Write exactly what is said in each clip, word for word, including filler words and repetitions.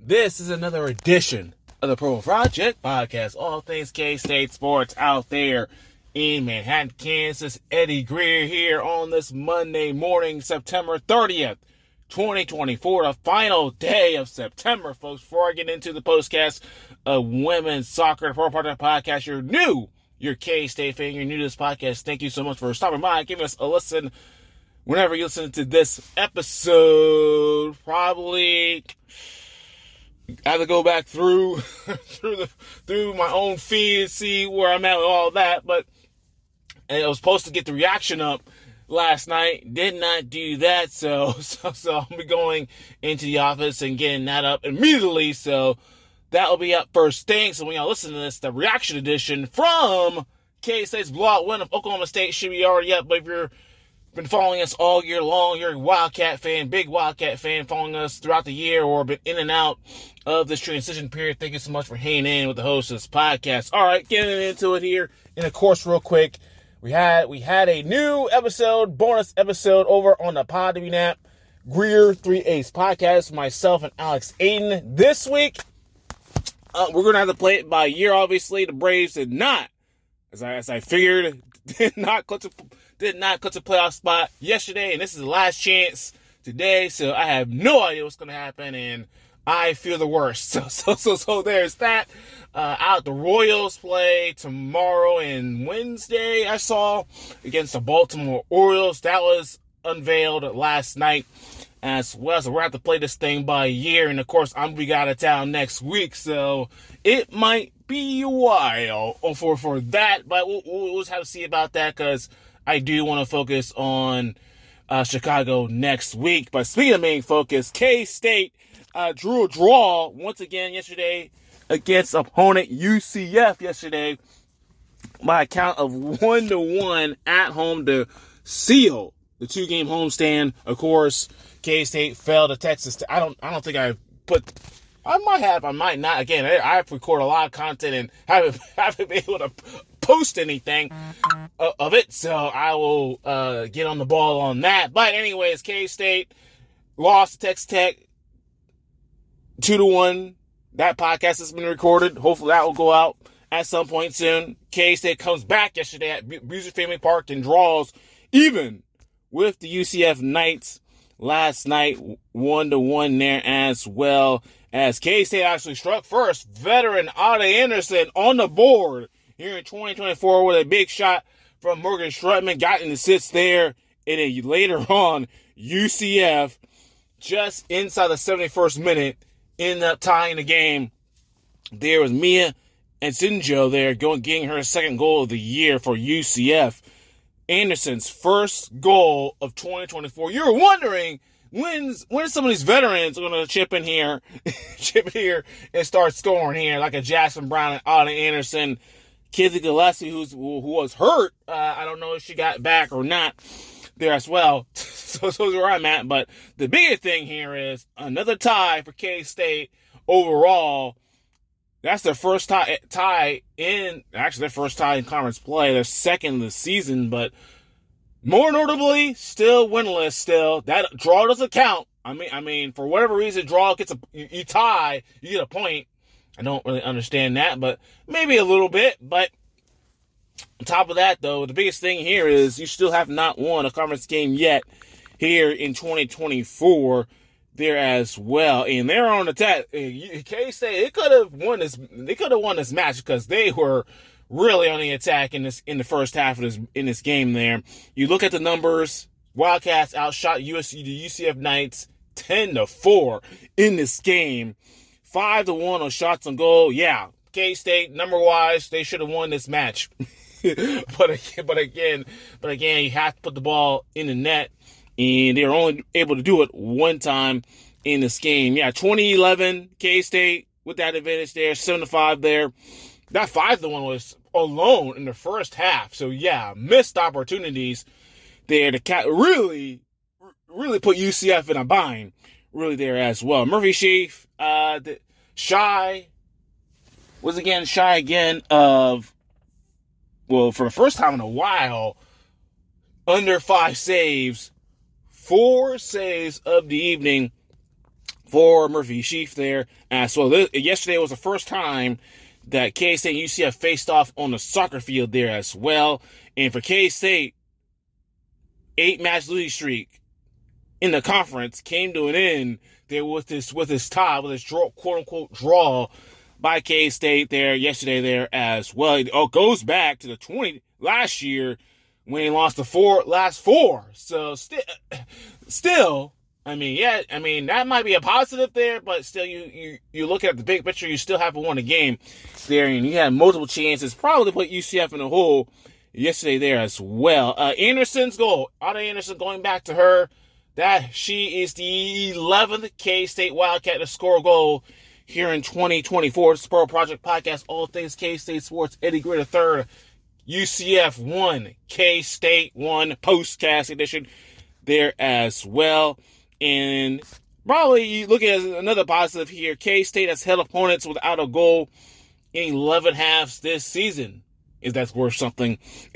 This is another edition of the Pro Project Podcast. All things K-State sports out there in Manhattan, Kansas. Eddie Greer here on this Monday morning, September thirtieth, twenty twenty-four. The final day of September, folks. Before I get into the postcast of women's soccer, the Pro Project Podcast, you're new. You're K-State fan. You're new to this podcast. Thank you so much for stopping by and giving us a listen. Whenever you listen to this episode, probably I have to go back through through the through my own feed and see where I'm at with all that. But and I was supposed to get the reaction up last night. Did not do that. So so, so I'll be going into the office and getting that up immediately. So that will be up first thing. So when y'all listen to this, the reaction edition from K-State's blowout win of Oklahoma State should be already up. But if you're been following us all year long, you're a Wildcat fan, big Wildcat fan, following us throughout the year or been in and out of this transition period, thank you so much for hanging in with the host of this podcast. All right, getting into it here. And of course, real quick, we had we had a new episode, bonus episode over on the Podbean app, Greer three eighths podcast, myself and Alex Aiden. This week, uh, we're going to have to play it by year, obviously. The Braves did not, as I, as I figured, did not clutch a Did not cut a playoff spot yesterday, and this is the last chance today, so I have no idea what's going to happen, and I feel the worst. So, so, so, so there's that. Uh, out the Royals play tomorrow and Wednesday, I saw, against the Baltimore Orioles. That was unveiled last night as well, so we're going to have to play this thing by year, and of course, I'm going to be out of town next week, so it might be a while for, for that, but we'll, we'll just have to see about that, because I do want to focus on uh, Chicago next week. But speaking of main focus, K-State uh, drew a draw once again yesterday against opponent U C F yesterday by a count of one to one at home to seal the two-game homestand. Of course, K-State fell to Texas. I don't. I don't think I put. I might have. I might not. Again, I, I have recorded a lot of content and haven't haven't been able to post anything of it, so I will uh, get on the ball on that. But anyways, K-State lost to Texas Tech two to one. That podcast has been recorded. Hopefully that will go out at some point soon. K-State comes back yesterday at Busey Family Park and draws even with the U C F Knights last night, one to one there as well, as K-State actually struck first. Veteran Ada Anderson on the board here in twenty twenty-four with a big shot from Morgan Strutman, got in the sits there, and then later on, U C F, just inside the seventy-first minute, ended up tying the game. There was Mia and Sinjo there, going getting her second goal of the year for U C F. Anderson's first goal of twenty twenty-four. You're wondering, when's when some of these veterans are going to chip in here, chip in here and start scoring here, like a Jasmine Brown and Ada Anderson. Kizzy Gillespie, who's, who was hurt. Uh, I don't know if she got back or not there as well. So, so that's where I'm at. But the bigger thing here is another tie for K-State overall. That's their first tie, tie in, actually their first tie in conference play. Their second of the season, but more notably, still winless still. That draw doesn't count. I mean, I mean, for whatever reason, draw gets a, you, you tie, you get a point. I don't really understand that, but maybe a little bit. But on top of that, though, the biggest thing here is you still have not won a conference game yet here in twenty twenty-four there as well. And they're on attack. K-State, it could have won this. They could have won this match because they were really on the attack in this in the first half of this in this game. There, you look at the numbers. Wildcats outshot U S C the U C F Knights ten to four in this game. Five to one on shots on goal. Yeah, K-State, number-wise, they should have won this match. but again, but again, but again, you have to put the ball in the net, and they're only able to do it one time in this game. Yeah, twenty eleven, K-State with that advantage there, seven to five there. That five to one was alone in the first half. So yeah, missed opportunities there to cat really, really put U C F in a bind. Really there as well. Murphy Sheaf, uh, the, shy, was again shy again of, well, for the first time in a while, under five saves, four saves of the evening for Murphy Sheaf there. Uh, so this, yesterday was the first time that K-State and U C F faced off on the soccer field there as well. And for K-State, eight-match losing streak in the conference came to an end there with this with this tie, with this draw, quote-unquote draw by K-State there yesterday there as well. It all goes back to the twenty last year when they lost the four last four. So still, still, I mean, yeah, I mean that might be a positive there, but still, you you you look at the big picture, you still haven't won a game there, and you had multiple chances, probably to put U C F in the hole yesterday there as well. Uh, Anderson's goal, Ada Anderson, going back to her, that she is the eleventh K-State Wildcat to score a goal here in twenty twenty-four. It's the Pearl Project Podcast, all things K-State sports. Eddie Greer the third, U C F one, K-State one, postcast edition there as well. And probably you look at another positive here. K-State has held opponents without a goal in eleven halves this season. If that's worth something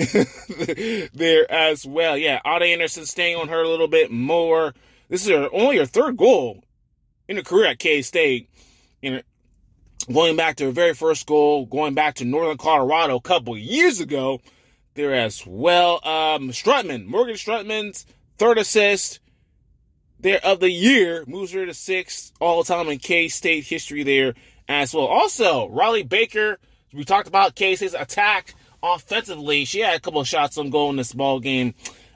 there as well. Yeah, Ada Anderson staying on her a little bit more. This is her, only her third goal in her career at K-State. And going back to her very first goal, going back to Northern Colorado a couple years ago there as well. Um, Strutman, Morgan Strutman's third assist there of the year, moves her to sixth all-time in K-State history there as well. Also, Riley Baker, we talked about K-State's attack offensively. She had a couple of shots on goal in this ball game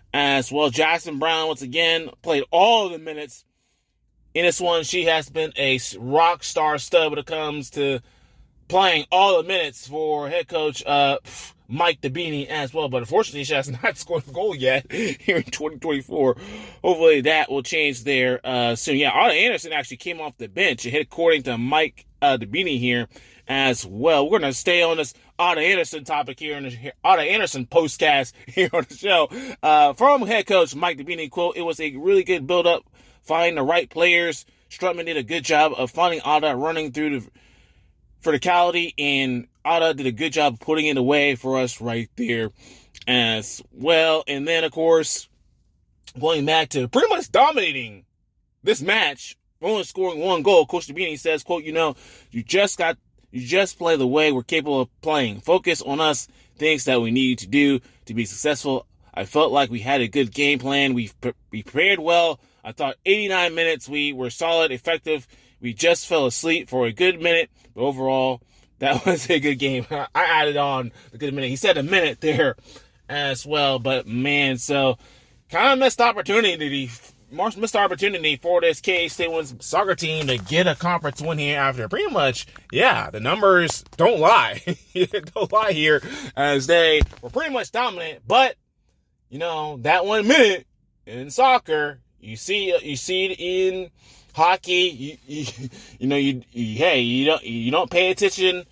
as well. Jackson Brown, once again, played all of the minutes in this one. She has been a rock star stud when it comes to playing all the minutes for head coach uh, Mike DeBeanie as well. But unfortunately, she has not scored a goal yet here in twenty twenty-four. Hopefully that will change there uh, soon. Yeah, Ada Anderson actually came off the bench, according to Mike uh, DeBeanie here as well. We're going to stay on this Ada Anderson topic here in the Ada Anderson postcast here on the show. Uh, from head coach Mike DeBeanie, quote, "It was a really good build-up, finding the right players. Strutman did a good job of finding Ada, running through the verticality, and Ada did a good job of putting it away for us right there as well." And then, of course, going back to pretty much dominating this match, only scoring one goal, Coach DeBeanie says, quote, "You know, you just got You just play the way we're capable of playing. Focus on us, things that we need to do to be successful. I felt like we had a good game plan. We, pre- we prepared well. I thought eighty-nine minutes we were solid, effective. We just fell asleep for a good minute. But overall, that was a good game." I added on a good minute. He said a minute there as well. But, man, so kind of missed opportunity. Missed opportunity for this K-State women's soccer team to get a conference win here after pretty much, yeah, the numbers don't lie. Don't lie here, as they were pretty much dominant. But, you know, that one minute in soccer, you see you see it in hockey. You you, you know, you, you hey, you don't you don't pay attention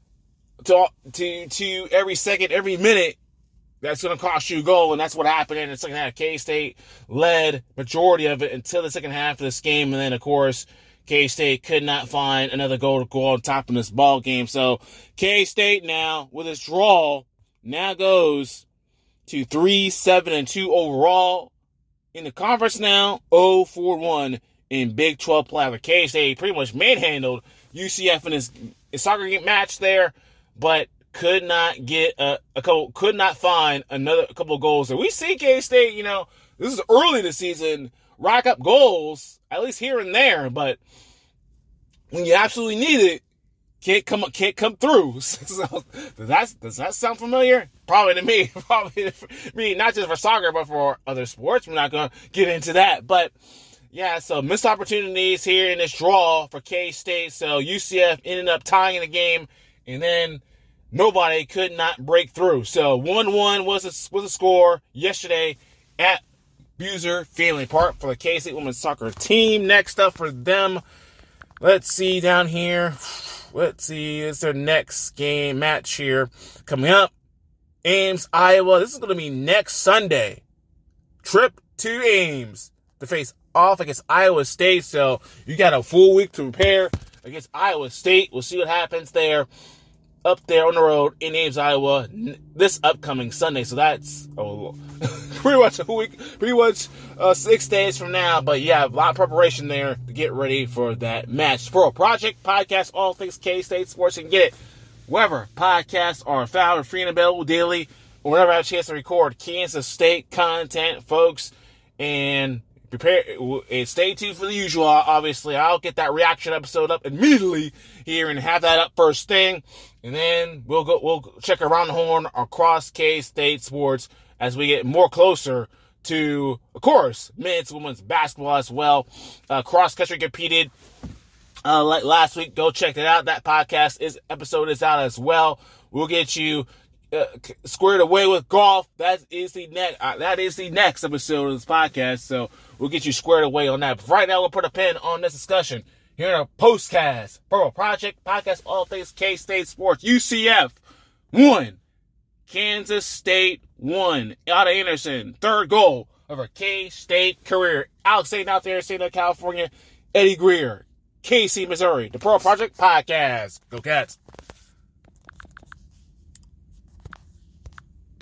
to to to every second, every minute. That's going to cost you a goal, and that's what happened in the second half. K-State led majority of it until the second half of this game, and then, of course, K-State could not find another goal to go on top in this ball game. So K-State now, with its draw, now goes to three, seven, and two overall in the conference now, oh, four, one in Big twelve play. K-State pretty much manhandled U C F in this soccer game match there, but could not get a, a couple, could not find another a couple of goals. And we see K-State, you know, this is early this season, rack up goals, at least here and there, but when you absolutely need it, can't come can't come through. So does that does that sound familiar? Probably to me. Probably to me, not just for soccer, but for other sports. We're not gonna get into that. But yeah, so missed opportunities here in this draw for K-State. So U C F ended up tying the game, and then nobody could not break through. So one one was a, was a score yesterday at Buser Family Park for the K-State women's soccer team. Next up for them, let's see down here. Let's see, is their next game match here coming up. Ames, Iowa. This is going to be next Sunday. Trip to Ames to face off against Iowa State. So you got a full week to prepare against Iowa State. We'll see what happens there. Up there on the road in Ames, Iowa, this upcoming Sunday. So that's oh, pretty much a week, pretty much uh, six days from now. But yeah, a lot of preparation there to get ready for that match. Pro Project Podcast, all things K-State sports. You can get it wherever podcasts are found, free and available daily, or whenever I have a chance to record Kansas State content, folks. And prepare and stay tuned for the usual. Obviously, I'll get that reaction episode up immediately here and have that up first thing, and then we'll go. We'll check around the horn across K-State sports as we get more closer to, of course, men's, women's basketball as well. Uh, cross country competed uh, like last week. Go check it out. That podcast is episode is out as well. We'll get you Uh, squared away with golf. That is the next. Uh, that is the next episode of this podcast. So we'll get you squared away on that. But right now, we'll put a pin on this discussion here in a postcast. Pro Project Podcast, all things K-State sports. U C F one, Kansas State one. Out of Anderson, third goal of her K-State career. Alex State out there in State of California. Eddie Greer, K C, Missouri. The Pro Project Podcast. Go Cats.